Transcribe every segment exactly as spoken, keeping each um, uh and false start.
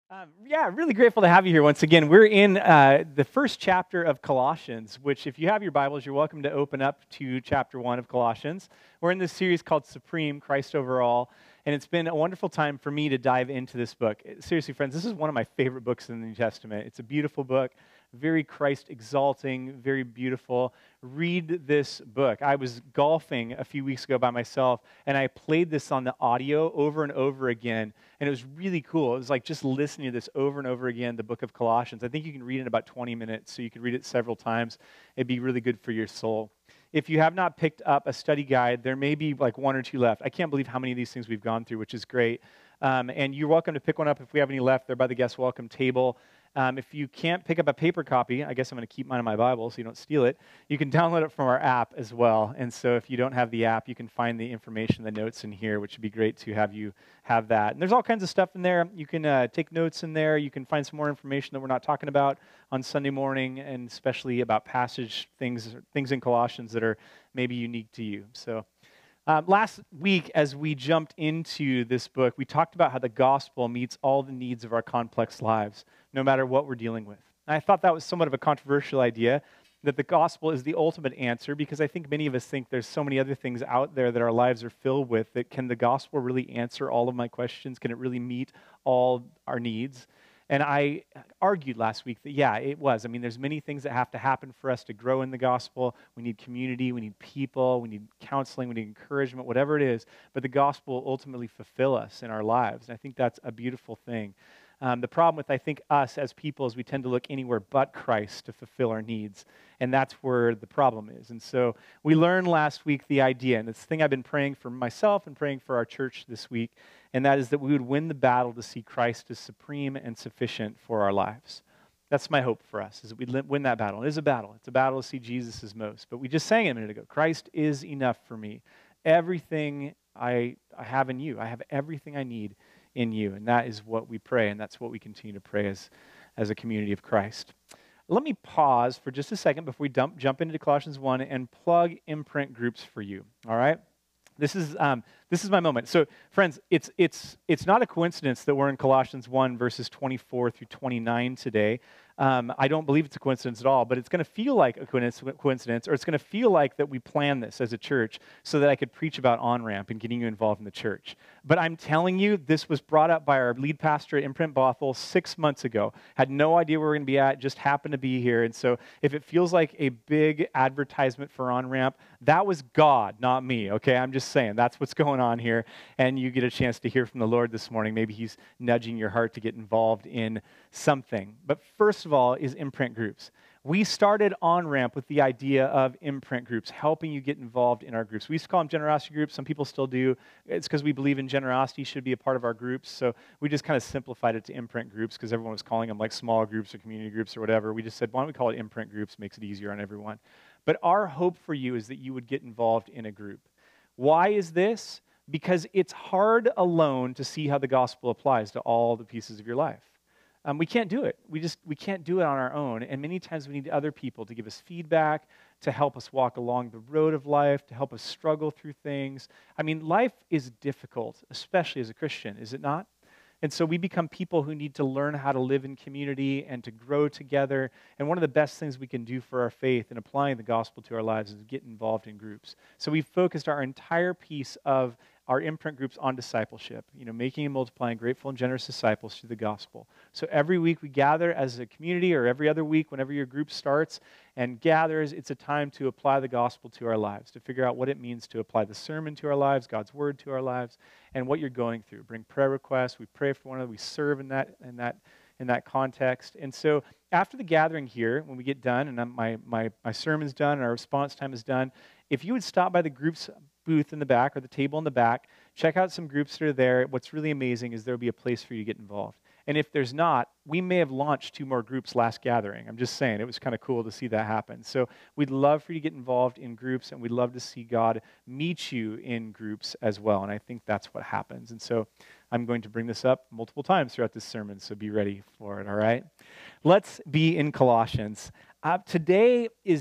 Um, yeah, really grateful to have you here once again. We're in uh, the first chapter of Colossians, which if you have your Bibles, you're welcome to open up to chapter one of Colossians. We're in this series called Supreme, Christ Over All, and it's been a wonderful time for me to dive into this book. Seriously, friends, this is one of my favorite books in the New Testament. It's a beautiful book, very Christ-exalting, very beautiful. Read this book. I was golfing a few weeks ago by myself, and I played this on the audio over and over again, and it was really cool. It was like just listening to this over and over again, the book of Colossians. I think you can read it in about twenty minutes, so you can read it several times. It'd be really good for your soul. If you have not picked up a study guide, there may be like one or two left. I can't believe how many of these things we've gone through, which is great. Um, and you're welcome to pick one up if we have any left. They're by the guest welcome table. Um, if you can't pick up a paper copy, I guess I'm going to keep mine in my Bible so you don't steal it. You can download it from our app as well. And so if you don't have the app, you can find the information, the notes in here, which would be great to have you have that. And there's all kinds of stuff in there. You can uh, take notes in there. You can find some more information that we're not talking about on Sunday morning, and especially about passage things, things in Colossians that are maybe unique to you. So Um, last week, as we jumped into this book, we talked about how the gospel meets all the needs of our complex lives, no matter what we're dealing with. And I thought that was somewhat of a controversial idea, that the gospel is the ultimate answer, because I think many of us think there's so many other things out there that our lives are filled with, that can the gospel really answer all of my questions? Can it really meet all our needs? And I argued last week that, yeah, it was. I mean, there's many things that have to happen for us to grow in the gospel. We need community, we need people, we need counseling, we need encouragement, whatever it is. But the gospel will ultimately fulfill us in our lives. And I think that's a beautiful thing. Um, the problem with, I think, us as people is we tend to look anywhere but Christ to fulfill our needs. And that's where the problem is. And so we learned last week the idea, and it's the thing I've been praying for myself and praying for our church this week, and that is that we would win the battle to see Christ as supreme and sufficient for our lives. That's my hope for us, is that we win that battle. It is a battle. It's a battle to see Jesus as most. But we just sang it a minute ago. Christ is enough for me. Everything I, I have in you. I have everything I need in you. And that is what we pray, and that's what we continue to pray as, as a community of Christ. Let me pause for just a second before we dump, jump into Colossians one and plug imprint groups for you, all right? This is um, this is my moment. So, friends, it's it's it's not a coincidence that we're in Colossians one, verses twenty-four through twenty-nine today. Um, I don't believe it's a coincidence at all, but it's going to feel like a coincidence, or it's going to feel like that we planned this as a church so that I could preach about on-ramp and getting you involved in the church. But I'm telling you, this was brought up by our lead pastor at Imprint Bothell six months ago. Had no idea where we were going to be at, just happened to be here. And so if it feels like a big advertisement for on-ramp, that was God, not me, okay? I'm just saying, that's what's going on here. And you get a chance to hear from the Lord this morning. Maybe He's nudging your heart to get involved in something. But first of all is imprint groups. We started on-ramp with the idea of imprint groups, helping you get involved in our groups. We used to call them generosity groups. Some people still do. It's because we believe in generosity should be a part of our groups. So we just kind of simplified it to imprint groups because everyone was calling them like small groups or community groups or whatever. We just said, why don't we call it imprint groups? Makes it easier on everyone. But our hope for you is that you would get involved in a group. Why is this? Because it's hard alone to see how the gospel applies to all the pieces of your life. Um, we can't do it. We just we can't do it on our own. And many times we need other people to give us feedback, to help us walk along the road of life, to help us struggle through things. I mean, life is difficult, especially as a Christian, is it not? And so we become people who need to learn how to live in community and to grow together. And one of the best things we can do for our faith in applying the gospel to our lives is get involved in groups. So we've focused our entire piece of our imprint groups on discipleship, you know, making and multiplying grateful and generous disciples through the gospel. So every week we gather as a community, or every other week whenever your group starts and gathers, it's a time to apply the gospel to our lives, to figure out what it means to apply the sermon to our lives, God's word to our lives, and what you're going through. Bring prayer requests, we pray for one another, we serve in that in that in that context. And so after the gathering here, when we get done and my my my sermon's done and our response time is done, if you would stop by the group's booth in the back or the table in the back, check out some groups that are there. What's really amazing is there'll be a place for you to get involved. And if there's not, we may have launched two more groups last gathering. I'm just saying, it was kind of cool to see that happen. So we'd love for you to get involved in groups, and we'd love to see God meet you in groups as well. And I think that's what happens. And so I'm going to bring this up multiple times throughout this sermon, so be ready for it, all right? Let's be in Colossians. Uh, today is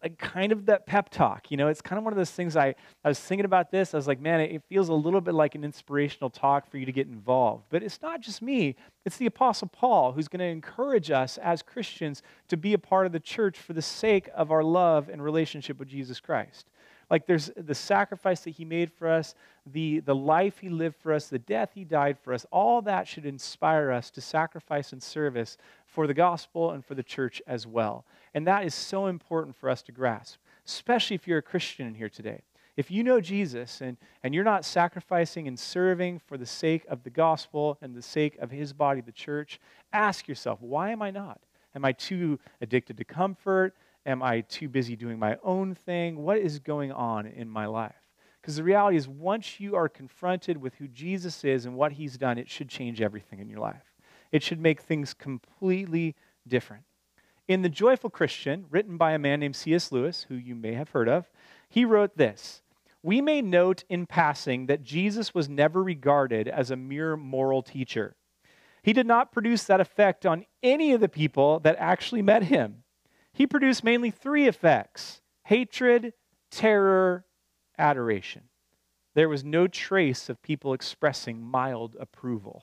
like kind of that pep talk. You know, it's kind of one of those things I, I was thinking about this. I was like, man, it feels a little bit like an inspirational talk for you to get involved. But it's not just me. It's the Apostle Paul who's going to encourage us as Christians to be a part of the church for the sake of our love and relationship with Jesus Christ. Like there's the sacrifice that he made for us, the, the life he lived for us, the death he died for us, all that should inspire us to sacrifice and service for the gospel and for the church as well. And that is so important for us to grasp, especially if you're a Christian in here today. If you know Jesus and, and you're not sacrificing and serving for the sake of the gospel and the sake of his body, the church, ask yourself, why am I not? Am I too addicted to comfort? Am I too busy doing my own thing? What is going on in my life? Because the reality is, once you are confronted with who Jesus is and what he's done, it should change everything in your life. It should make things completely different. In The Joyful Christian, written by a man named C S Lewis, who you may have heard of, he wrote this: "We may note in passing that Jesus was never regarded as a mere moral teacher. He did not produce that effect on any of the people that actually met him. He produced mainly three effects: hatred, terror, adoration. There was no trace of people expressing mild approval."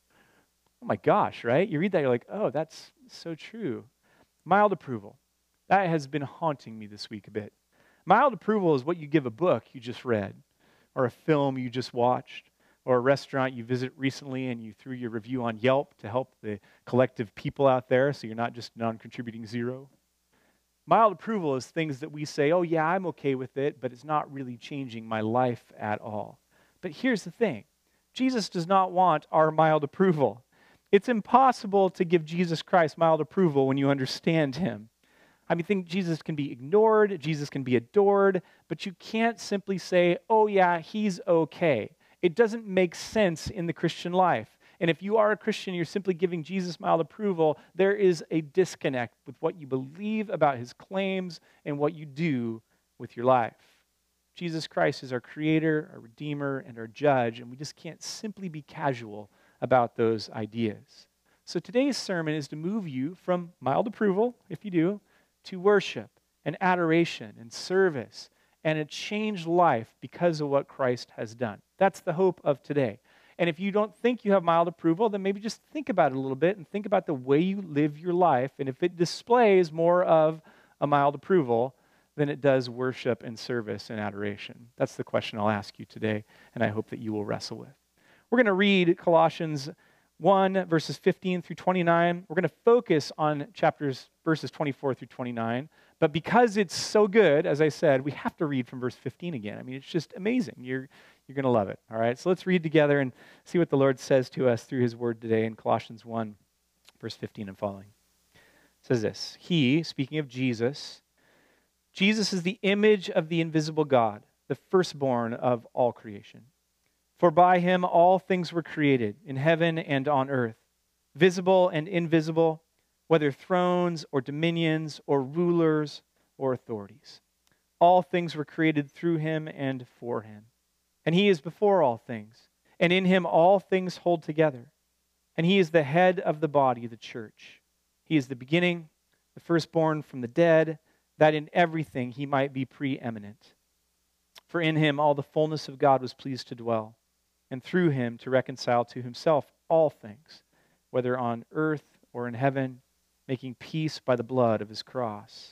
Oh my gosh, right? You read that, you're like, oh, that's so true. Mild approval. That has been haunting me this week a bit. Mild approval is what you give a book you just read, or a film you just watched, or a restaurant you visit recently and you threw your review on Yelp to help the collective people out there so you're not just non-contributing zero. Mild approval is things that we say, oh yeah, I'm okay with it, but it's not really changing my life at all. But here's the thing. Jesus does not want our mild approval. It's impossible to give Jesus Christ mild approval when you understand him. I mean, think Jesus can be ignored, Jesus can be adored, but you can't simply say, oh yeah, he's okay. It doesn't make sense in the Christian life. And if you are a Christian, you're simply giving Jesus mild approval, there is a disconnect with what you believe about his claims and what you do with your life. Jesus Christ is our creator, our redeemer, and our judge, and we just can't simply be casual about those ideas. So today's sermon is to move you from mild approval, if you do, to worship and adoration and service and a changed life because of what Christ has done. That's the hope of today. And if you don't think you have mild approval, then maybe just think about it a little bit and think about the way you live your life. And if it displays more of a mild approval than it does worship and service and adoration. That's the question I'll ask you today, and I hope that you will wrestle with. We're going to read Colossians one, verses fifteen through twenty-nine. We're going to focus on chapters, verses twenty-four through twenty-nine. But because it's so good, as I said, we have to read from verse fifteen again. I mean, it's just amazing. You're, you're going to love it. All right, so let's read together and see what the Lord says to us through his word today in Colossians one, verse fifteen and following. It says this: He, speaking of Jesus, Jesus is the image of the invisible God, the firstborn of all creation. For by him all things were created, in heaven and on earth, visible and invisible, whether thrones or dominions or rulers or authorities. All things were created through him and for him. And he is before all things, and in him all things hold together. And he is the head of the body, the church. He is the beginning, the firstborn from the dead, that in everything he might be preeminent. For in him all the fullness of God was pleased to dwell, and through him to reconcile to himself all things, whether on earth or in heaven, making peace by the blood of his cross.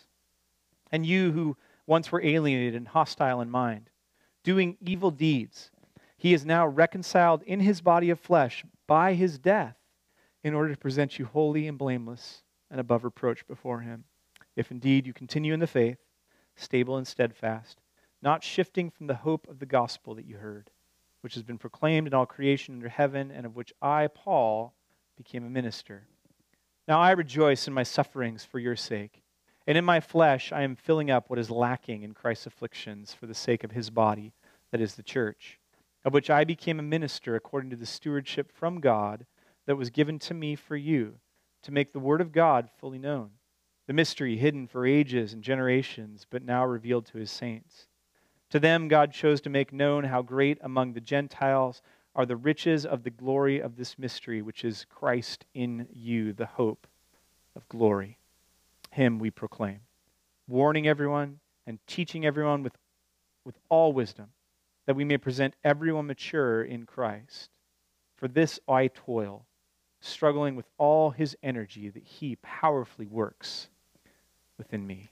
And you who once were alienated and hostile in mind, doing evil deeds, he is now reconciled in his body of flesh by his death, in order to present you holy and blameless and above reproach before him. If indeed you continue in the faith, stable and steadfast, not shifting from the hope of the gospel that you heard, which has been proclaimed in all creation under heaven, and of which I, Paul, became a minister. Now I rejoice in my sufferings for your sake, and in my flesh I am filling up what is lacking in Christ's afflictions for the sake of his body, that is the church, of which I became a minister according to the stewardship from God that was given to me for you, to make the word of God fully known, the mystery hidden for ages and generations, but now revealed to his saints. To them God chose to make known how great among the Gentiles are the riches of the glory of this mystery, which is Christ in you, the hope of glory. Him we proclaim, warning everyone and teaching everyone with, with all wisdom, that we may present everyone mature in Christ. For this I toil, struggling with all his energy that he powerfully works within me.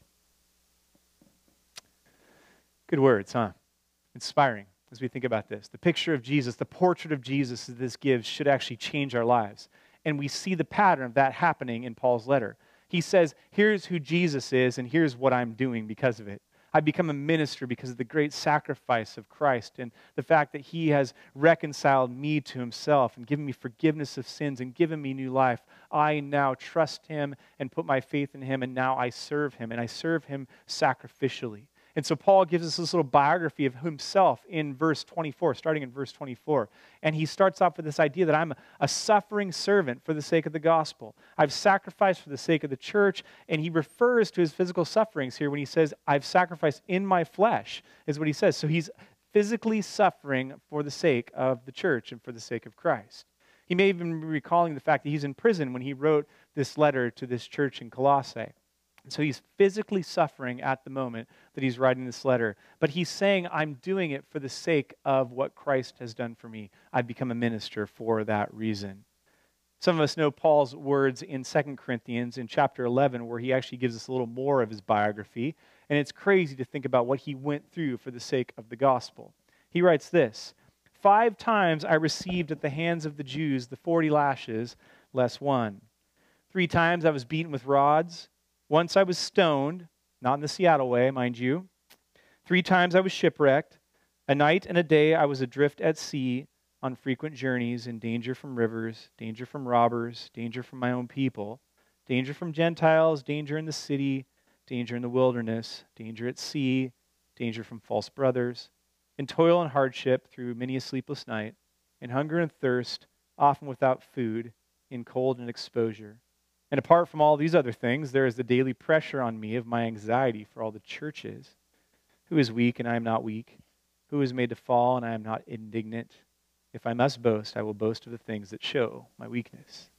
Good words, huh? Inspiring as we think about this. The picture of Jesus, the portrait of Jesus that this gives should actually change our lives. And we see the pattern of that happening in Paul's letter. He says, here's who Jesus is, and here's what I'm doing because of it. I become a minister because of the great sacrifice of Christ and the fact that he has reconciled me to himself and given me forgiveness of sins and given me new life. I now trust him and put my faith in him, and now I serve him, and I serve him sacrificially. And so Paul gives us this little biography of himself in verse twenty-four, starting in verse twenty-four. And he starts off with this idea that I'm a suffering servant for the sake of the gospel. I've sacrificed for the sake of the church. And he refers to his physical sufferings here when he says, I've sacrificed in my flesh, is what he says. So he's physically suffering for the sake of the church and for the sake of Christ. He may even be recalling the fact that he's in prison when he wrote this letter to this church in Colossae. And so he's physically suffering at the moment that he's writing this letter. But he's saying, I'm doing it for the sake of what Christ has done for me. I've become a minister for that reason. Some of us know Paul's words in Second Corinthians in chapter eleven, where he actually gives us a little more of his biography. And it's crazy to think about what he went through for the sake of the gospel. He writes this, Five times I received at the hands of the Jews the forty lashes, less one. Three times I was beaten with rods. Once I was stoned, not in the Seattle way, mind you. Three times I was shipwrecked. A night and a day I was adrift at sea on frequent journeys, in danger from rivers, danger from robbers, danger from my own people, danger from Gentiles, danger in the city, danger in the wilderness, danger at sea, danger from false brothers, in toil and hardship through many a sleepless night, in hunger and thirst, often without food, in cold and exposure. And apart from all these other things, there is the daily pressure on me of my anxiety for all the churches. Who is weak and I am not weak? Who is made to fall and I am not indignant? If I must boast, I will boast of the things that show my weakness.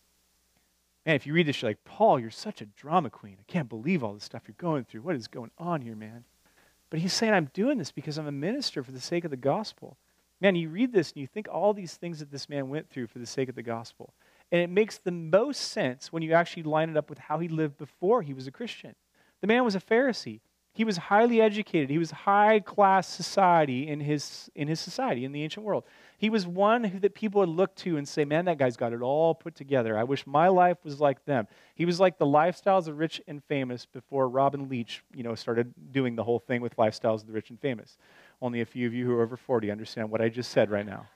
Man, if you read this, you're like, Paul, you're such a drama queen. I can't believe all the stuff you're going through. What is going on here, man? But he's saying, I'm doing this because I'm a minister for the sake of the gospel. Man, you read this and you think all these things that this man went through for the sake of the gospel. And it makes the most sense when you actually line it up with how he lived before he was a Christian. The man was a Pharisee. He was highly educated. He was high-class society in his, in his society, in the ancient world. He was one who that people would look to and say, man, that guy's got it all put together. I wish my life was like them. He was like the Lifestyles of the Rich and Famous before Robin Leach, you know, started doing the whole thing with Lifestyles of the Rich and Famous. Only a few of you who are over forty understand what I just said right now.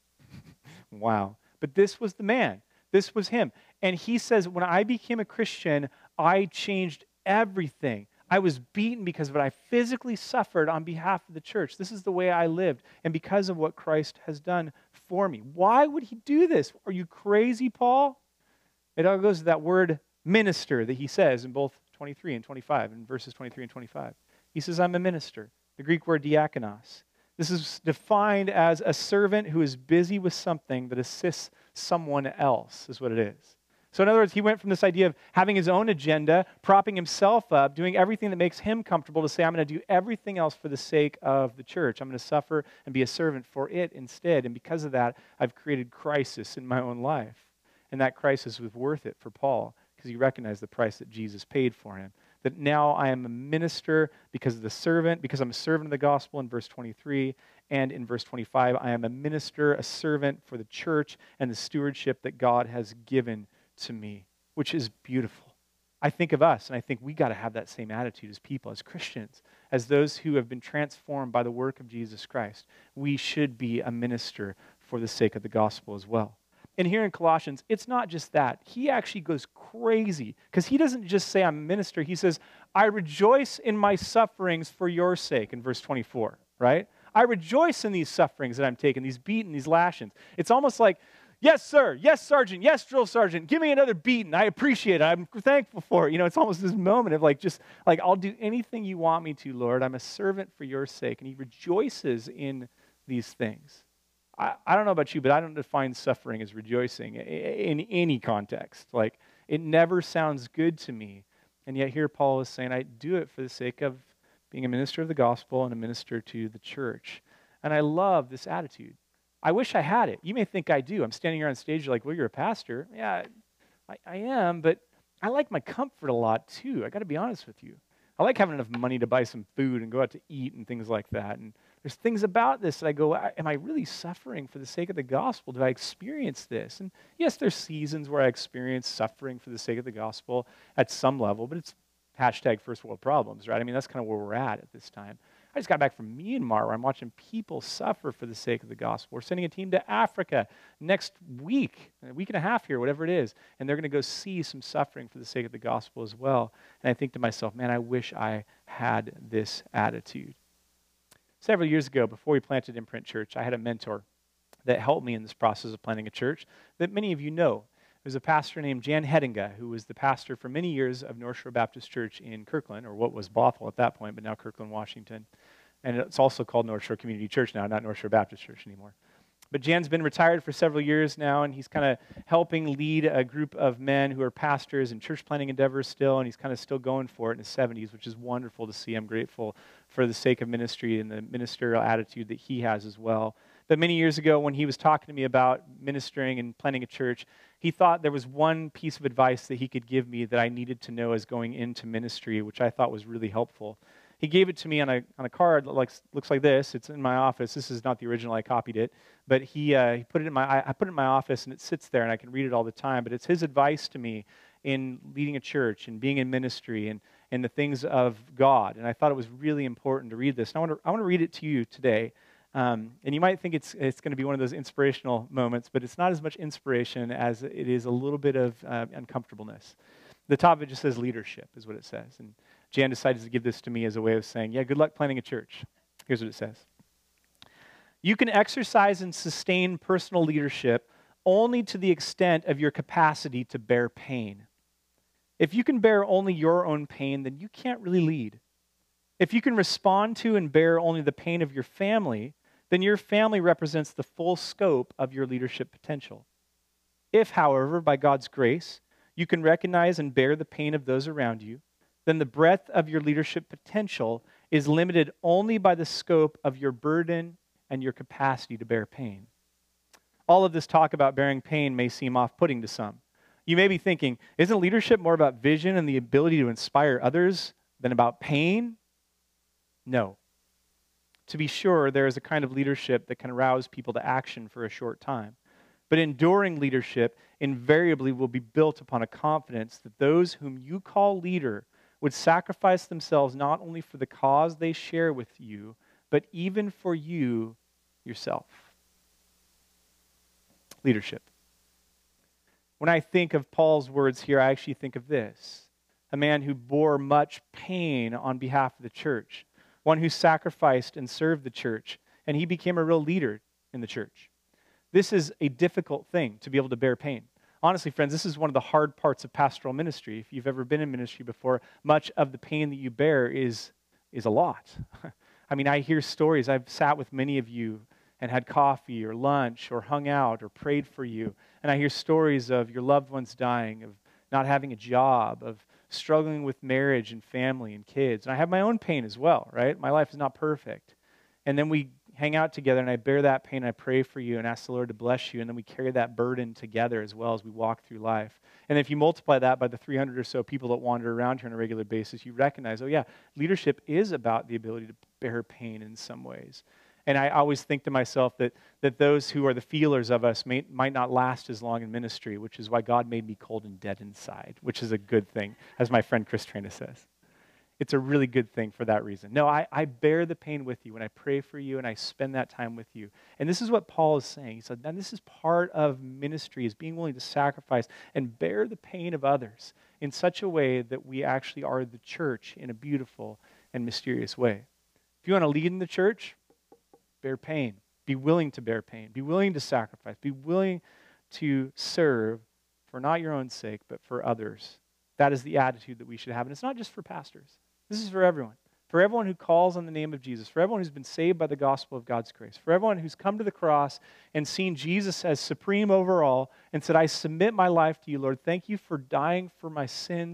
Wow. But this was the man. This was him. And he says, when I became a Christian, I changed everything. I was beaten because of it. I physically suffered on behalf of the church. This is the way I lived, and because of what Christ has done for me. Why would he do this? Are you crazy, Paul? It all goes to that word minister that he says in both twenty-three and twenty-five, in verses twenty-three and twenty-five. He says, I'm a minister. The Greek word diakonos. This is defined as a servant who is busy with something that assists someone else, is what it is. So in other words, he went from this idea of having his own agenda, propping himself up, doing everything that makes him comfortable, to say, I'm going to do everything else for the sake of the church. I'm going to suffer and be a servant for it instead. And because of that, I've created crisis in my own life. And that crisis was worth it for Paul, because he recognized the price that Jesus paid for him. That now I am a minister because of the servant, because I'm a servant of the gospel in verse twenty-three, and in verse twenty-five, I am a minister, a servant for the church and the stewardship that God has given to me, which is beautiful. I think of us, and I think we got to have that same attitude as people, as Christians, as those who have been transformed by the work of Jesus Christ. We should be a minister for the sake of the gospel as well. And here in Colossians, it's not just that. He actually goes crazy, because he doesn't just say, I'm a minister. He says, I rejoice in my sufferings for your sake, in verse twenty-four, right? I rejoice in these sufferings that I'm taking, these beating, these lashings. It's almost like, yes, sir. Yes, sergeant. Yes, drill sergeant. Give me another beating. I appreciate it. I'm thankful for it. You know, it's almost this moment of like, just like, I'll do anything you want me to, Lord. I'm a servant for your sake. And he rejoices in these things. I, I don't know about you, but I don't define suffering as rejoicing in any context. Like, it never sounds good to me. And yet here Paul is saying, I do it for the sake of being a minister of the gospel and a minister to the church. And I love this attitude. I wish I had it. You may think I do. I'm standing here on stage, you're like, well, you're a pastor. Yeah, I, I am, but I like my comfort a lot too. I got to be honest with you. I like having enough money to buy some food and go out to eat and things like that. And there's things about this that I go, am I really suffering for the sake of the gospel? Do I experience this? And yes, there's seasons where I experience suffering for the sake of the gospel at some level, but it's hashtag first world problems, right? I mean, that's kind of where we're at at this time. I just got back from Myanmar where I'm watching people suffer for the sake of the gospel. We're sending a team to Africa next week, a week and a half here, whatever it is, and they're going to go see some suffering for the sake of the gospel as well. And I think to myself, man, I wish I had this attitude. Several years ago, before we planted Imprint Church, I had a mentor that helped me in this process of planting a church that many of you know. There's a pastor named Jan Hedinga, who was the pastor for many years of North Shore Baptist Church in Kirkland, or what was Bothell at that point, but now Kirkland, Washington. And it's also called North Shore Community Church now, not North Shore Baptist Church anymore. But Jan's been retired for several years now, and he's kind of helping lead a group of men who are pastors in church planting endeavors still, and he's kind of still going for it in his seventies, which is wonderful to see. I'm grateful for the sake of ministry and the ministerial attitude that he has as well. But many years ago, when he was talking to me about ministering and planting a church, he thought there was one piece of advice that he could give me that I needed to know as going into ministry, which I thought was really helpful. He gave it to me on a on a card that looks, looks like this. It's in my office. This is not the original. I copied it. But he, uh, he put it in my, I, I put it in my office, and it sits there, and I can read it all the time. But it's his advice to me in leading a church and being in ministry and, and the things of God. And I thought it was really important to read this. And I want to I want to read it to you today. Um, and you might think it's it's going to be one of those inspirational moments, but it's not as much inspiration as it is a little bit of uh, uncomfortableness. The top of it just says leadership, is what it says. And Jan decided to give this to me as a way of saying, yeah, good luck planning a church. Here's what it says. You can exercise and sustain personal leadership only to the extent of your capacity to bear pain. If you can bear only your own pain, then you can't really lead. If you can respond to and bear only the pain of your family, then your family represents the full scope of your leadership potential. If, however, by God's grace, you can recognize and bear the pain of those around you, then the breadth of your leadership potential is limited only by the scope of your burden and your capacity to bear pain. All of this talk about bearing pain may seem off-putting to some. You may be thinking, isn't leadership more about vision and the ability to inspire others than about pain? No. To be sure, there is a kind of leadership that can arouse people to action for a short time. But enduring leadership invariably will be built upon a confidence that those whom you call leader would sacrifice themselves not only for the cause they share with you, but even for you yourself. Leadership. When I think of Paul's words here, I actually think of this. A man who bore much pain on behalf of the church. One who sacrificed and served the church, and he became a real leader in the church. This is a difficult thing, to be able to bear pain. Honestly, friends, this is one of the hard parts of pastoral ministry. If you've ever been in ministry before, much of the pain that you bear is, is a lot. I mean, I hear stories. I've sat with many of you and had coffee or lunch or hung out or prayed for you, and I hear stories of your loved ones dying, of not having a job, of struggling with marriage and family and kids. And I have my own pain as well, right? My life is not perfect. And then we hang out together, and I bear that pain. I pray for you and ask the Lord to bless you, and then we carry that burden together as well as we walk through life. And if you multiply that by the three hundred or so people that wander around here on a regular basis, you recognize, oh yeah, leadership is about the ability to bear pain in some ways. And I always think to myself that, that those who are the feelers of us may, might not last as long in ministry, which is why God made me cold and dead inside, which is a good thing, as my friend Chris Trina says. It's a really good thing for that reason. No, I, I bear the pain with you, and I pray for you, and I spend that time with you. And this is what Paul is saying. He said, and this is part of ministry, is being willing to sacrifice and bear the pain of others in such a way that we actually are the church in a beautiful and mysterious way. If you want to lead in the church, bear pain. Be willing to bear pain. Be willing to sacrifice. Be willing to serve for not your own sake, but for others. That is the attitude that we should have. And it's not just for pastors. This is for everyone. For everyone who calls on the name of Jesus. For everyone who's been saved by the gospel of God's grace. For everyone who's come to the cross and seen Jesus as supreme over all and said, I submit my life to you, Lord. Thank you for dying for my sins.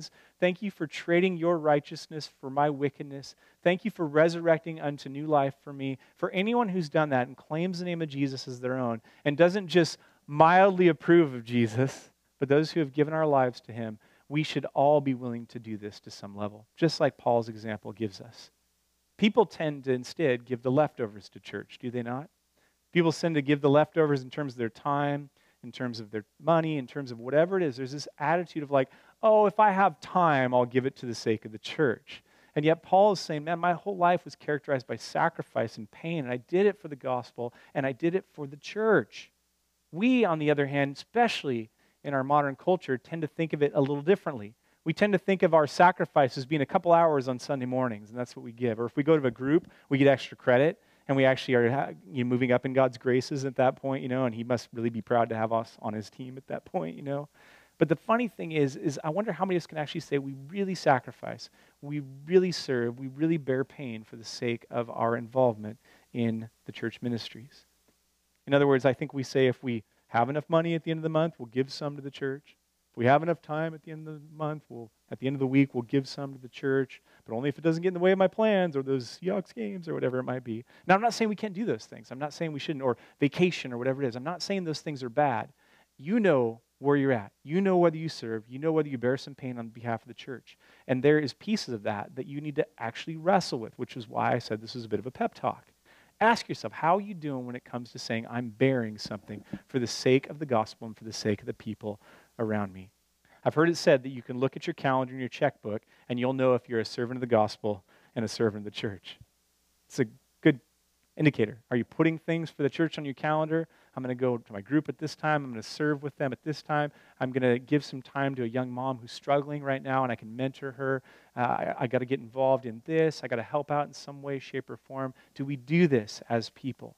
Thank you for trading your righteousness for my wickedness. Thank you for resurrecting unto new life for me. For anyone who's done that and claims the name of Jesus as their own and doesn't just mildly approve of Jesus, but those who have given our lives to him, we should all be willing to do this to some level, just like Paul's example gives us. People tend to instead give the leftovers to church, do they not? People tend to give the leftovers in terms of their time, in terms of their money, in terms of whatever it is. There's this attitude of like, oh, if I have time, I'll give it to the sake of the church. And yet Paul is saying, man, my whole life was characterized by sacrifice and pain, and I did it for the gospel, and I did it for the church. We, on the other hand, especially in our modern culture, tend to think of it a little differently. We tend to think of our sacrifice as being a couple hours on Sunday mornings, and that's what we give. Or if we go to a group, we get extra credit, and we actually are you know, moving up in God's graces at that point, you know, and he must really be proud to have us on his team at that point, you know. But the funny thing is, is I wonder how many of us can actually say we really sacrifice, we really serve, we really bear pain for the sake of our involvement in the church ministries. In other words, I think we say if we have enough money at the end of the month, we'll give some to the church. If we have enough time at the end of the month, we'll at the end of the week, we'll give some to the church, but only if it doesn't get in the way of my plans or those Seahawks games or whatever it might be. Now, I'm not saying we can't do those things. I'm not saying we shouldn't, or vacation or whatever it is. I'm not saying those things are bad. You know where you're at. You know whether you serve. You know whether you bear some pain on behalf of the church. And there is pieces of that that you need to actually wrestle with, which is why I said this is a bit of a pep talk. Ask yourself, how are you doing when it comes to saying, I'm bearing something for the sake of the gospel and for the sake of the people around me? I've heard it said that you can look at your calendar and your checkbook and you'll know if you're a servant of the gospel and a servant of the church. It's a good indicator. Are you putting things for the church on your calendar? I'm going to go to my group at this time. I'm going to serve with them at this time. I'm going to give some time to a young mom who's struggling right now and I can mentor her. Uh, I, I got to get involved in this. I got to help out in some way, shape, or form. Do we do this as people?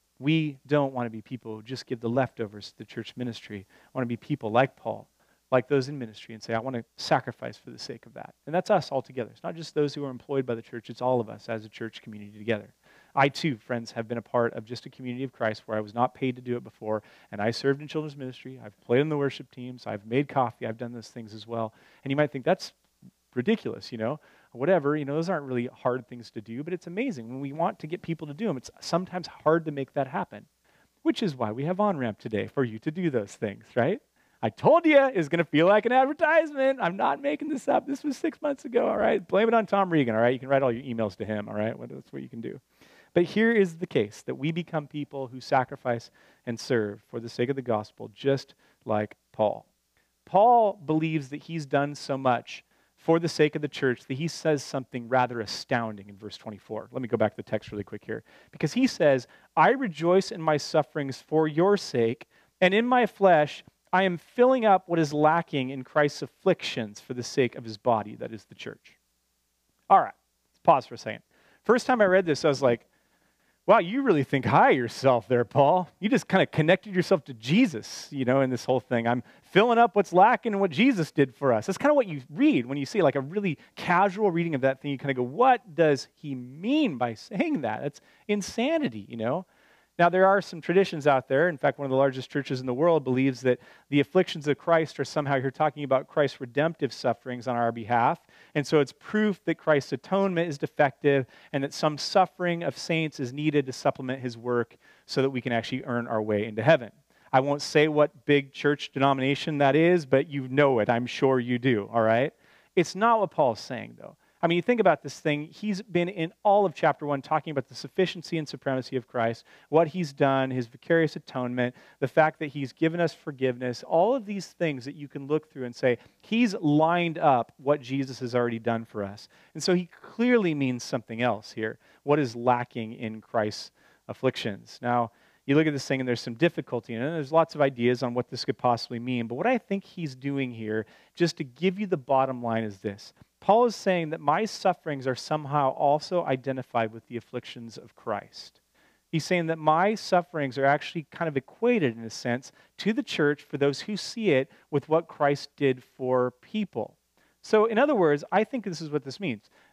We don't want to be people who just give the leftovers to the church ministry. I want to be people like Paul, like those in ministry, and say, I want to sacrifice for the sake of that. And that's us all together. It's not just those who are employed by the church. It's all of us as a church community together. I, too, friends, have been a part of just a community of Christ where I was not paid to do it before, and I served in children's ministry. I've played in the worship teams. I've made coffee. I've done those things as well. And you might think, that's ridiculous, you know, whatever. You know, those aren't really hard things to do, but it's amazing. When we want to get people to do them, it's sometimes hard to make that happen, which is why we have OnRamp today, for you to do those things, right? I told you it's going to feel like an advertisement. I'm not making this up. This was six months ago, all right? Blame it on Tom Regan, all right? You can write all your emails to him, all right? Well, that's what you can do. But here is the case, that we become people who sacrifice and serve for the sake of the gospel, just like Paul. Paul believes that he's done so much for the sake of the church that he says something rather astounding in verse twenty-four. Let me go back to the text really quick here. Because he says, I rejoice in my sufferings for your sake, and in my flesh I am filling up what is lacking in Christ's afflictions for the sake of his body, that is the church. All right, let's pause for a second. First time I read this, I was like, wow, you really think high of yourself there, Paul. You just kind of connected yourself to Jesus, you know, in this whole thing. I'm filling up what's lacking and what Jesus did for us. That's kind of what you read when you see like a really casual reading of that thing. You kind of go, what does he mean by saying that? That's insanity, you know. Now, there are some traditions out there. In fact, one of the largest churches in the world believes that the afflictions of Christ are somehow here talking about Christ's redemptive sufferings on our behalf. And so it's proof that Christ's atonement is defective and that some suffering of saints is needed to supplement his work so that we can actually earn our way into heaven. I won't say what big church denomination that is, but you know it. I'm sure you do, all right? It's not what Paul's saying, though. I mean, you think about this thing, he's been in all of chapter one talking about the sufficiency and supremacy of Christ, what he's done, his vicarious atonement, the fact that he's given us forgiveness, all of these things that you can look through and say, he's lined up what Jesus has already done for us. And so he clearly means something else here, what is lacking in Christ's afflictions. Now, you look at this thing and there's some difficulty in it, and there's lots of ideas on what this could possibly mean, but what I think he's doing here, just to give you the bottom line, is this. Paul is saying that my sufferings are somehow also identified with the afflictions of Christ. He's saying that my sufferings are actually kind of equated, in a sense, to the church for those who see it with what Christ did for people. So, in other words, I think this is what this means.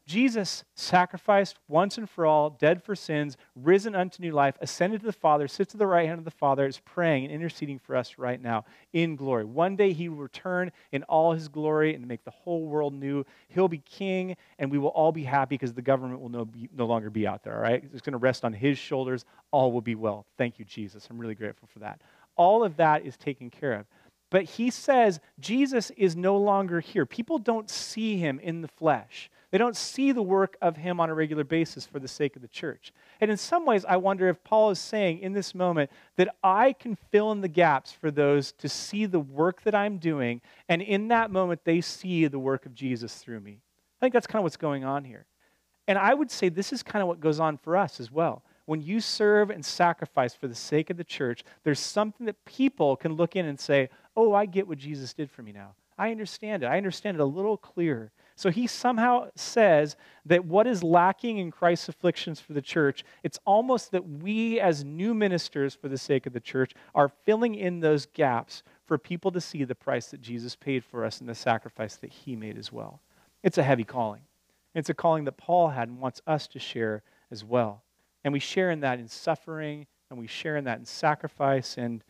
Jesus sacrificed once and for all, dead for sins, risen unto new life, ascended to the Father, sits at the right hand of the Father, is praying and interceding for us right now in glory. One day he will return in all his glory and make the whole world new. He'll be king, and we will all be happy because the government will no, be, no longer be out there, all right? It's going to rest on his shoulders. All will be well. Thank you, Jesus. I'm really grateful for that. All of that is taken care of. But he says Jesus is no longer here. People don't see him in the flesh. They don't see the work of him on a regular basis for the sake of the church. And in some ways, I wonder if Paul is saying in this moment that I can fill in the gaps for those to see the work that I'm doing, and in that moment, they see the work of Jesus through me. I think that's kind of what's going on here. And I would say this is kind of what goes on for us as well. When you serve and sacrifice for the sake of the church, there's something that people can look in and say, oh, I get what Jesus did for me now. I understand it. I understand it a little clearer. So he somehow says that what is lacking in Christ's afflictions for the church, it's almost that we as new ministers for the sake of the church are filling in those gaps for people to see the price that Jesus paid for us and the sacrifice that he made as well. It's a heavy calling. It's a calling that Paul had and wants us to share as well. And we share in that in suffering, and we share in that in sacrifice and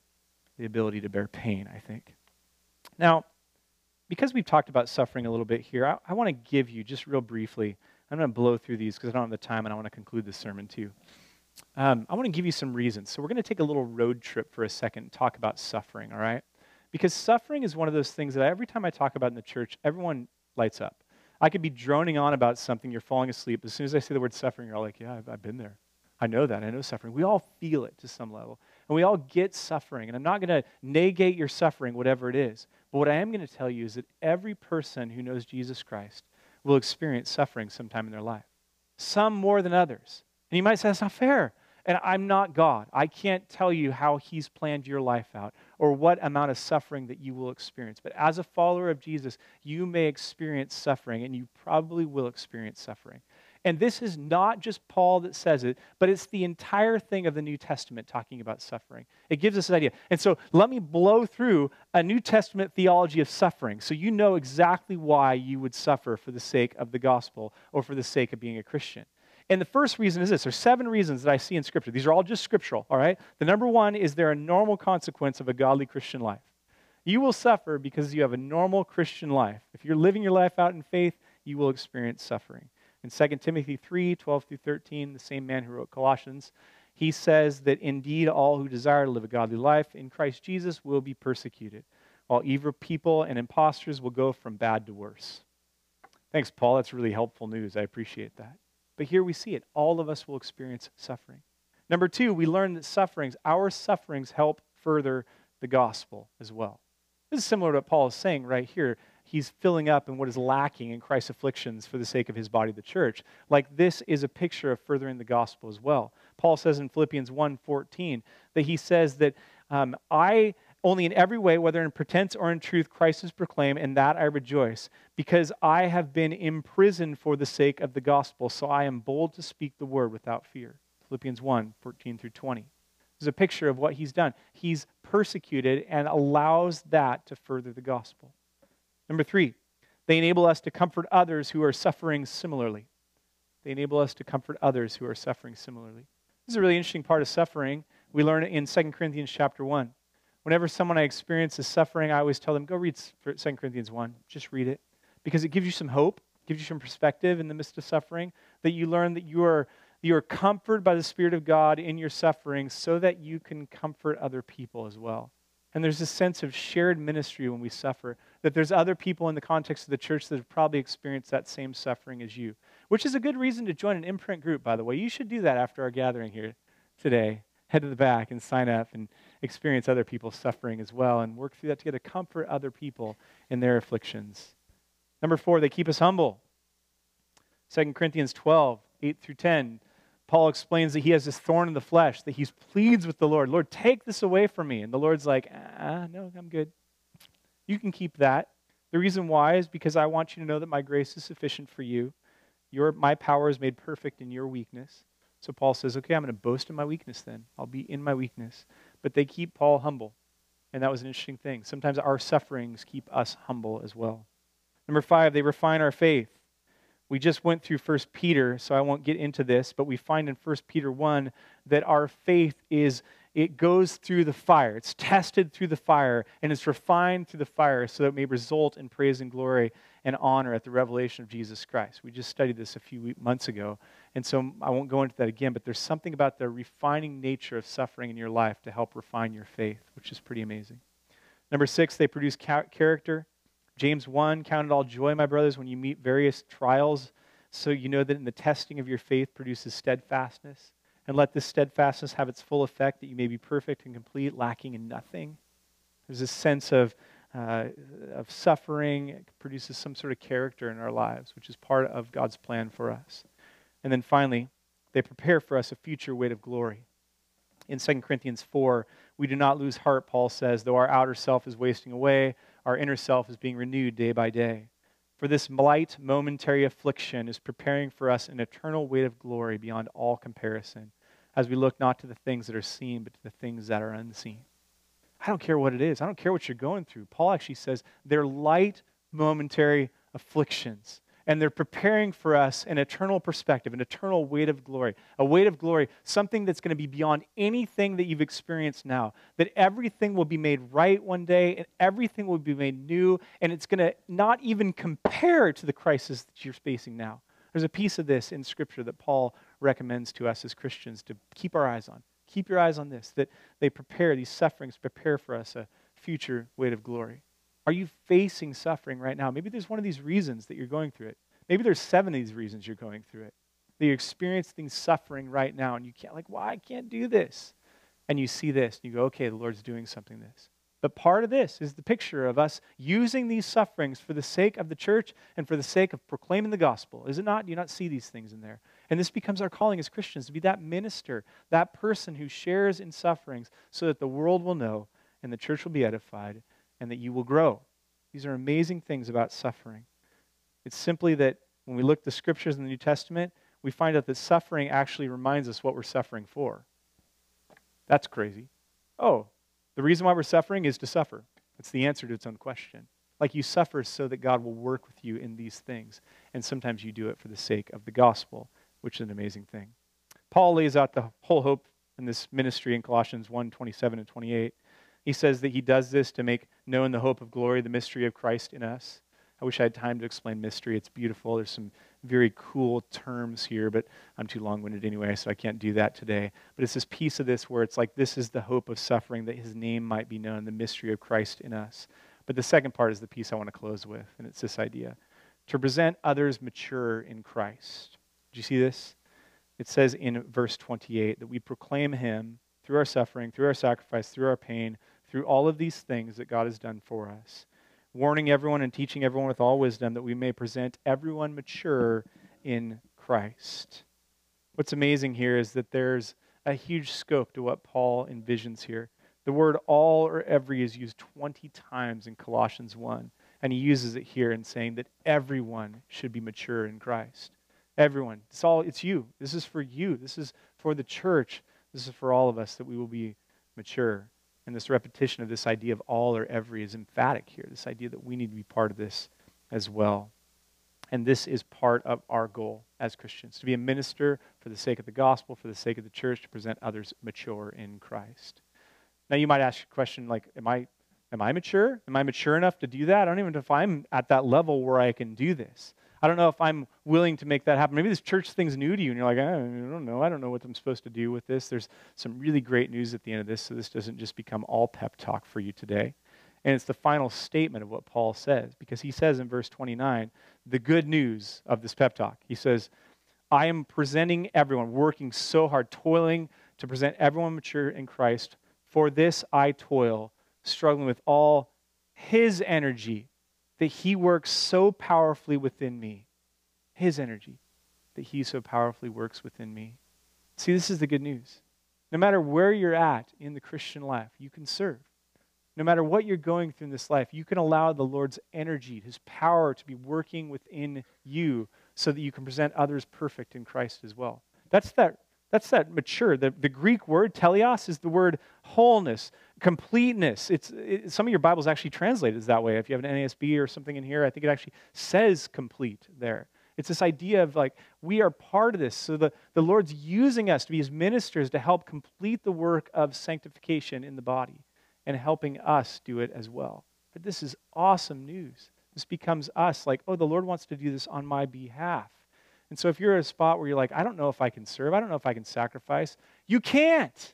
the ability to bear pain, I think. Now, because we've talked about suffering a little bit here, I, I want to give you, just real briefly, I'm going to blow through these because I don't have the time and I want to conclude this sermon too. Um, I want to give you some reasons. So we're going to take a little road trip for a second and talk about suffering, all right? Because suffering is one of those things that every time I talk about in the church, everyone lights up. I could be droning on about something, you're falling asleep. As soon as I say the word suffering, you're all like, yeah, I've, I've been there. I know that. I know suffering. We all feel it to some level. And we all get suffering. And I'm not going to negate your suffering, whatever it is. But what I am going to tell you is that every person who knows Jesus Christ will experience suffering sometime in their life. Some more than others. And you might say, that's not fair. And I'm not God. I can't tell you how he's planned your life out or what amount of suffering that you will experience. But as a follower of Jesus, you may experience suffering, and you probably will experience suffering. And this is not just Paul that says it, but it's the entire thing of the New Testament talking about suffering. It gives us an idea. And so let me blow through a New Testament theology of suffering so you know exactly why you would suffer for the sake of the gospel or for the sake of being a Christian. And the first reason is this. There's seven reasons that I see in Scripture. These are all just scriptural, all right? The number one is they're a normal consequence of a godly Christian life. You will suffer because you have a normal Christian life. If you're living your life out in faith, you will experience suffering. In Second Timothy three, twelve through thirteen, the same man who wrote Colossians, he says that indeed all who desire to live a godly life in Christ Jesus will be persecuted, while evil people and impostors will go from bad to worse. Thanks, Paul. That's really helpful news. I appreciate that. But here we see it. All of us will experience suffering. Number two, we learn that sufferings, our sufferings help further the gospel as well. This is similar to what Paul is saying right here. He's filling up in what is lacking in Christ's afflictions for the sake of his body, the church. Like this is a picture of furthering the gospel as well. Paul says in Philippians one fourteen that he says that um, I only in every way, whether in pretense or in truth, Christ is proclaimed, and that I rejoice, because I have been imprisoned for the sake of the gospel, so I am bold to speak the word without fear. Philippians one fourteen through twenty. This is a picture of what he's done. He's persecuted and allows that to further the gospel. Number three, they enable us to comfort others who are suffering similarly. They enable us to comfort others who are suffering similarly. This is a really interesting part of suffering. We learn it in Second Corinthians chapter one. Whenever someone I experience is suffering, I always tell them, go read Second Corinthians one. Just read it. Because it gives you some hope, gives you some perspective in the midst of suffering, that you learn that you are, you are comforted by the Spirit of God in your suffering so that you can comfort other people as well. And there's a sense of shared ministry when we suffer, that there's other people in the context of the church that have probably experienced that same suffering as you, which is a good reason to join an imprint group, by the way. You should do that after our gathering here today. Head to the back and sign up and experience other people's suffering as well and work through that together, comfort other people in their afflictions. Number four, they keep us humble. Second Corinthians twelve, eight through ten. Paul explains that he has this thorn in the flesh, that he pleads with the Lord, Lord, take this away from me. And the Lord's like, ah, no, I'm good. You can keep that. The reason why is because I want you to know that my grace is sufficient for you. Your, my power is made perfect in your weakness. So Paul says, okay, I'm going to boast in my weakness then. I'll be in my weakness. But they keep Paul humble. And that was an interesting thing. Sometimes our sufferings keep us humble as well. Number five, they refine our faith. We just went through First Peter, so I won't get into this, but we find in First Peter one that our faith is, it goes through the fire. It's tested through the fire, and it's refined through the fire so that it may result in praise and glory and honor at the revelation of Jesus Christ. We just studied this a few week, months ago, and so I won't go into that again, but there's something about the refining nature of suffering in your life to help refine your faith, which is pretty amazing. Number six, they produce ca- character. James one, count it all joy, my brothers, when you meet various trials, so you know that in the testing of your faith produces steadfastness. And let this steadfastness have its full effect, that you may be perfect and complete, lacking in nothing. There's this sense of, uh, of suffering. It produces some sort of character in our lives, which is part of God's plan for us. And then finally, they prepare for us a future weight of glory. In Second Corinthians four, we do not lose heart, Paul says, though our outer self is wasting away, our inner self is being renewed day by day. For this light, momentary affliction is preparing for us an eternal weight of glory beyond all comparison, as we look not to the things that are seen, but to the things that are unseen. I don't care what it is. I don't care what you're going through. Paul actually says they're light, momentary afflictions. And they're preparing for us an eternal perspective, an eternal weight of glory. A weight of glory, something that's going to be beyond anything that you've experienced now. That everything will be made right one day, and everything will be made new, and it's going to not even compare to the crisis that you're facing now. There's a piece of this in Scripture that Paul recommends to us as Christians to keep our eyes on. Keep your eyes on this, that they prepare, these sufferings prepare for us a future weight of glory. Are you facing suffering right now? Maybe there's one of these reasons that you're going through it. Maybe there's seven of these reasons you're going through it. That you're experiencing suffering right now, and you can't, like, why I can't do this? And you see this, and you go, okay, the Lord's doing something this. But part of this is the picture of us using these sufferings for the sake of the church and for the sake of proclaiming the gospel. Is it not? Do you not see these things in there? And this becomes our calling as Christians, to be that minister, that person who shares in sufferings so that the world will know and the church will be edified and that you will grow. These are amazing things about suffering. It's simply that when we look at the Scriptures in the New Testament, we find out that suffering actually reminds us what we're suffering for. That's crazy. Oh, the reason why we're suffering is to suffer. It's the answer to its own question. Like, you suffer so that God will work with you in these things. And sometimes you do it for the sake of the gospel, which is an amazing thing. Paul lays out the whole hope in this ministry in Colossians one, twenty-seven and twenty-eight. He says that he does this to make known the hope of glory, the mystery of Christ in us. I wish I had time to explain mystery. It's beautiful. There's some very cool terms here, but I'm too long-winded anyway, so I can't do that today. But it's this piece of this where it's like, this is the hope of suffering, that his name might be known, the mystery of Christ in us. But the second part is the piece I want to close with, and it's this idea: to present others mature in Christ. Do you see this? It says in verse twenty-eight that we proclaim him through our suffering, through our sacrifice, through our pain, through all of these things that God has done for us, warning everyone and teaching everyone with all wisdom, that we may present everyone mature in Christ. What's amazing here is that there's a huge scope to what Paul envisions here. The word all or every is used twenty times in Colossians one, and he uses it here in saying that everyone should be mature in Christ. Everyone. It's all, it's you. This is for you. This is for the church. This is for all of us, that we will be mature. And this repetition of this idea of all or every is emphatic here, this idea that we need to be part of this as well. And this is part of our goal as Christians, to be a minister for the sake of the gospel, for the sake of the church, to present others mature in Christ. Now you might ask a question like, am I, am I mature? Am I mature enough to do that? I don't even know if I'm at that level where I can do this. I don't know if I'm willing to make that happen. Maybe this church thing's new to you, and you're like, I don't know. I don't know what I'm supposed to do with this. There's some really great news at the end of this, so this doesn't just become all pep talk for you today. And it's the final statement of what Paul says, because he says in verse twenty-nine, the good news of this pep talk. He says, I am presenting everyone, working so hard, toiling to present everyone mature in Christ. For this I toil, struggling with all his energy, that he works so powerfully within me. His energy, that he so powerfully works within me. See, this is the good news. No matter where you're at in the Christian life, you can serve. No matter what you're going through in this life, you can allow the Lord's energy, his power to be working within you so that you can present others perfect in Christ as well. That's that, that's that mature. The, the Greek word, teleos, is the word wholeness, completeness. It's it, some of your Bibles actually translate it that way. If you have an N A S B or something in here, I think it actually says complete there. It's this idea of like, we are part of this. So the, the Lord's using us to be his ministers to help complete the work of sanctification in the body and helping us do it as well. But this is awesome news. This becomes us like, oh, the Lord wants to do this on my behalf. And so if you're at a spot where you're like, I don't know if I can serve, I don't know if I can sacrifice, you can't.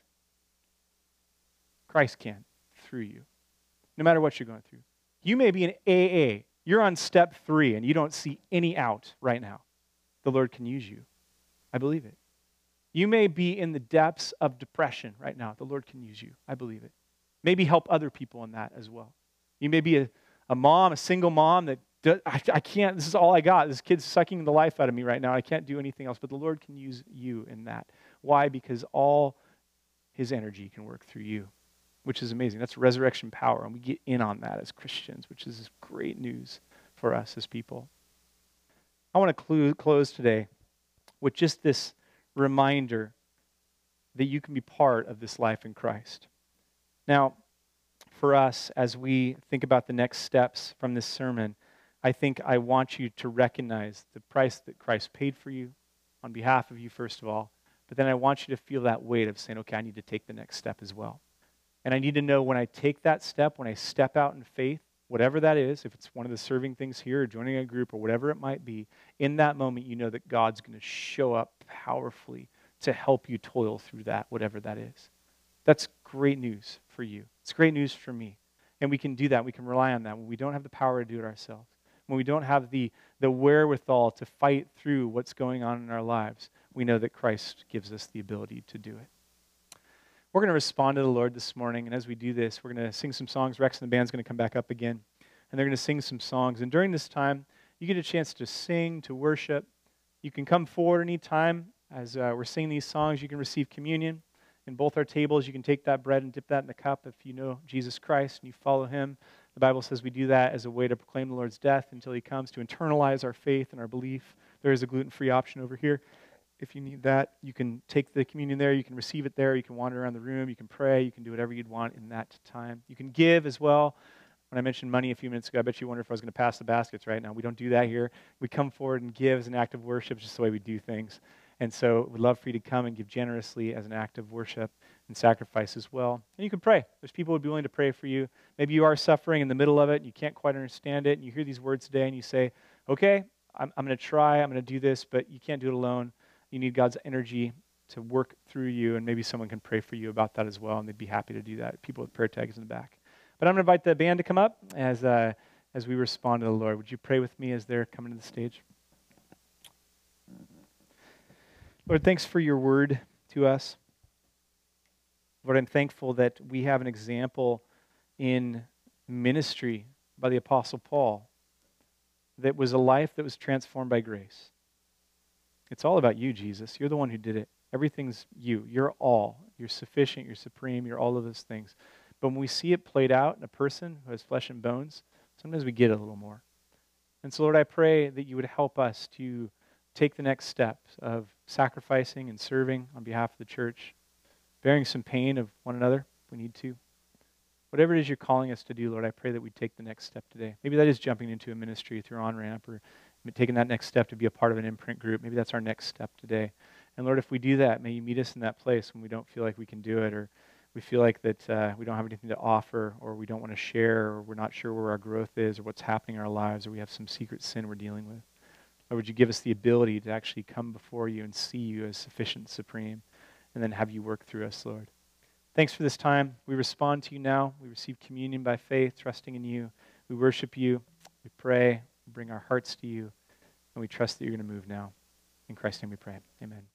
Christ can through you, no matter what you're going through. You may be in A A. You're on step three and you don't see any out right now. The Lord can use you. I believe it. You may be in the depths of depression right now. The Lord can use you. I believe it. Maybe help other people in that as well. You may be a, a mom, a single mom that does, I, I can't, this is all I got. This kid's sucking the life out of me right now. I can't do anything else. But the Lord can use you in that. Why? Because all his energy can work through you, which is amazing. That's resurrection power, and we get in on that as Christians, which is great news for us as people. I want to clu- close today with just this reminder that you can be part of this life in Christ. Now, for us, as we think about the next steps from this sermon, I think I want you to recognize the price that Christ paid for you on behalf of you, first of all, but then I want you to feel that weight of saying, okay, I need to take the next step as well. And I need to know when I take that step, when I step out in faith, whatever that is, if it's one of the serving things here or joining a group or whatever it might be, in that moment you know that God's going to show up powerfully to help you toil through that, whatever that is. That's great news for you. It's great news for me. And we can do that. We can rely on that when we don't have the power to do it ourselves. When we don't have the, the wherewithal to fight through what's going on in our lives, we know that Christ gives us the ability to do it. We're going to respond to the Lord this morning, and as we do this, we're going to sing some songs. Rex and the band's going to come back up again, and they're going to sing some songs. And during this time, you get a chance to sing, to worship. You can come forward anytime as uh, we're singing these songs. You can receive communion. In both our tables, you can take that bread and dip that in the cup if you know Jesus Christ and you follow him. The Bible says we do that as a way to proclaim the Lord's death until he comes, to internalize our faith and our belief. There is a gluten-free option over here. If you need that, you can take the communion there. You can receive it there. You can wander around the room. You can pray. You can do whatever you'd want in that time. You can give as well. When I mentioned money a few minutes ago, I bet you wonder if I was going to pass the baskets right now. We don't do that here. We come forward and give as an act of worship. It's just the way we do things. And so we'd love for you to come and give generously as an act of worship and sacrifice as well. And you can pray. There's people who would be willing to pray for you. Maybe you are suffering in the middle of it and you can't quite understand it. And you hear these words today and you say, okay, I'm, I'm going to try. I'm going to do this, but you can't do it alone. You need God's energy to work through you, and maybe someone can pray for you about that as well, and they'd be happy to do that. People with prayer tags in the back. But I'm going to invite the band to come up as uh, as we respond to the Lord. Would you pray with me as they're coming to the stage? Lord, thanks for your word to us. Lord, I'm thankful that we have an example in ministry by the Apostle Paul that was a life that was transformed by grace. It's all about you, Jesus. You're the one who did it. Everything's you. You're all. You're sufficient. You're supreme. You're all of those things. But when we see it played out in a person who has flesh and bones, sometimes we get a little more. And so, Lord, I pray that you would help us to take the next steps of sacrificing and serving on behalf of the church, bearing some pain of one another if we need to. Whatever it is you're calling us to do, Lord, I pray that we take the next step today. Maybe that is jumping into a ministry through OnRamp, or taking that next step to be a part of an imprint group. Maybe that's our next step today. And Lord, if we do that, may you meet us in that place when we don't feel like we can do it, or we feel like that uh, we don't have anything to offer, or we don't want to share, or we're not sure where our growth is, or what's happening in our lives, or we have some secret sin we're dealing with. Lord, would you give us the ability to actually come before you and see you as sufficient, supreme, and then have you work through us, Lord. Thanks for this time. We respond to you now. We receive communion by faith, trusting in you. We worship you. We pray. We bring our hearts to you. And we trust that you're going to move now. In Christ's name we pray. Amen.